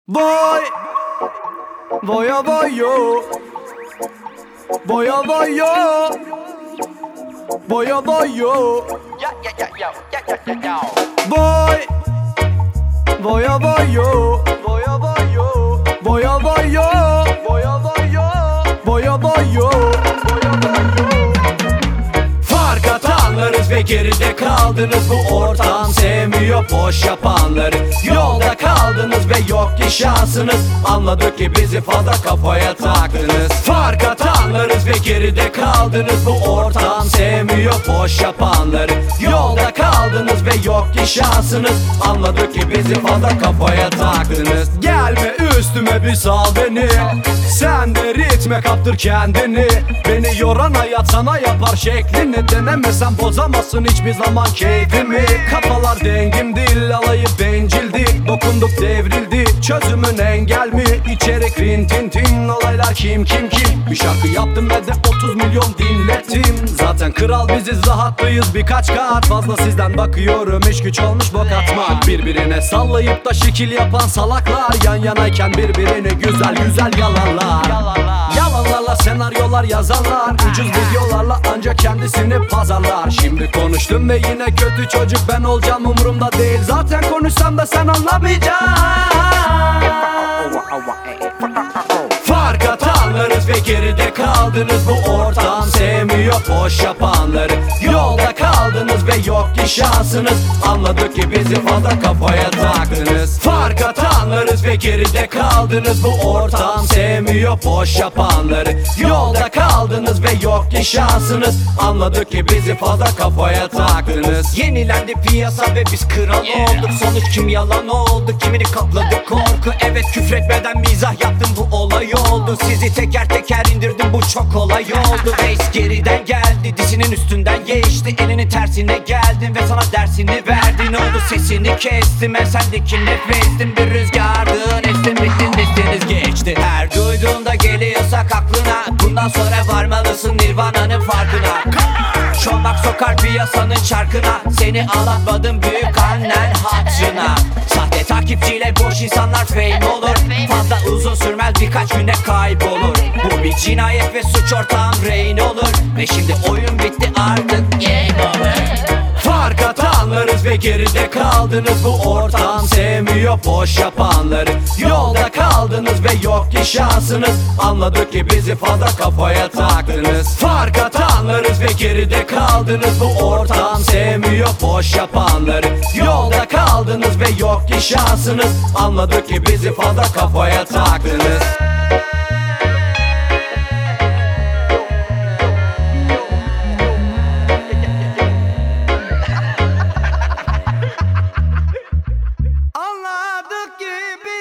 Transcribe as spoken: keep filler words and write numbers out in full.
Voy, voy a voy yo, voy a voy yo, voy a voy yo. Voy, voy a voy yo, voy a voy yo, voy a voy yo, voy a voy yo, voy a voy yo, voy a voy yo. Fark atanlarız ve geride kaldınız. Bu ortam sevmiyor boş yapanları. Yolda kaldınız ve yok ki şansınız. Anladık ki bizi fazla kafaya taktınız. Fark atanlarız ve geride kaldınız. Bu ortam sevmiyor boş yapanları. Yolda kaldınız ve yok ki şansınız. Anladık ki bizi fazla kafaya taktınız. Gelme üstüme bir sal beni. Sen de ritme kaptır kendini. Beni yoran hayat sana yapar şeklini. Denemesen bozamazsın hiçbir zaman keyfimi. Kafalar dengim değil, alayı bencildi. Dokunduk devrildi, çözümün engel mi? İçerik rin tin tin, olaylar kim kim kim. Bir şarkı yaptım ve de otuz milyon dinlettim. Zaten kral biziz, rahatlıyız birkaç kat fazla. Sizden bakıyorum, iş güç olmuş bok atmak. Birbirine sallayıp da şekil yapan salaklar. Yan yanayken birbirini güzel güzel yalanlar. Yalanlarla senaryolar yazanlar. Ucuz videolarla ancak kendisini pazarlar. Şimdi konuştum ve yine kötü çocuk ben olacağım, umurumda değil. Zaten konuşsam da sen anlamayacaksın. Fark atanlarız ve geride kaldınız. Bu ortam sevmiyor boş yapanları. Yolda kaldınız ve yok ki şansınız. Anladık ki bizi fazla kafaya taktınız. Fark atanlarız ve geride kaldınız. Bu ortam sevmiyor boş yapanları. Yolda kaldınız ve yok ki şansınız. Anladık ki bizi fazla kafaya taktınız. Yenilendi piyasa ve biz kral Yeah. olduk. Sonuç kim yalan oldu, kimini kapladı korku. Evet, küfretmeden mizah yaptım, bu olay oldu. Sizi teker teker indirdim, bu çok kolay oldu. Reis geriden geldi, dizinin üstünden geçti. Elinin tersine geldin ve sana dersini verdi. Ne oldu, sesini kestim, ben sendeki nefestim. Bir rüzgardın, estin bittin, destiniz geçti. Her duyduğunda geliyorsak aklına, bundan sonra varmalısın Nirvana'nın farkına. Çomak sokar piyasanın çarkına. Seni ağlatmadım büyük annen hatırına. Sahte takipçiyle boş insanlar fame olur. Fazla uzun sürmez, birkaç güne kaybolur. Bu bir cinayet ve suç ortağım Rain olur. Ve şimdi oyun bitti, artık game over. Fark atanlarız ve geride kaldınız. Bu ortam sevmiyor boş yapanları. Yolda kaldınız ve yok ki şansınız. Anladık ki bizi fazla kafaya taktınız. Fark atanlarız ve geride kaldınız. Bu ortam sevmiyor boş yapanları. Yolda kaldınız ve yok ki şansınız. Anladık ki bizi fazla kafaya taktınız. Anladık ki